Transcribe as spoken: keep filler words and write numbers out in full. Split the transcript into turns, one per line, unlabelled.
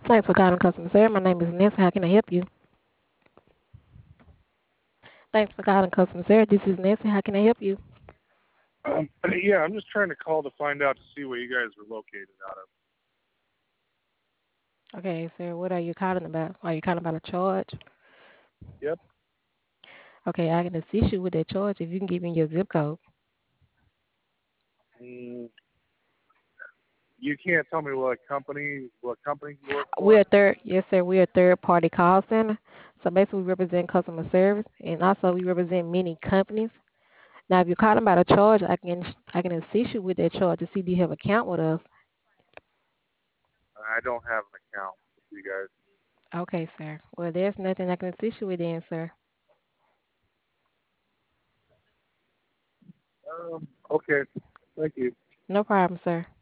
Thanks for calling customer service. My name is Nancy. How can I help you? Thanks for calling customer service. This is Nancy. How can I help you?
Um, yeah, I'm just trying to call to find out to see where you guys are located out of.
Okay, sir. What are you calling about? Are you calling about a charge?
Yep.
Okay, I can assist you with that charge if you can give me your zip code.
Mm, you can't tell me what company what company you work
We're
for.
a third, yes, sir. We're a third party call center. So basically, we represent customer service, and also we represent many companies. Now, if you're calling about a charge, I can I can assist you with that charge to see do you have account with us.
I don't have an account with you guys.
Okay, sir. Well, there's nothing I can assist you with then, sir.
Um, okay. Thank you.
No problem, sir.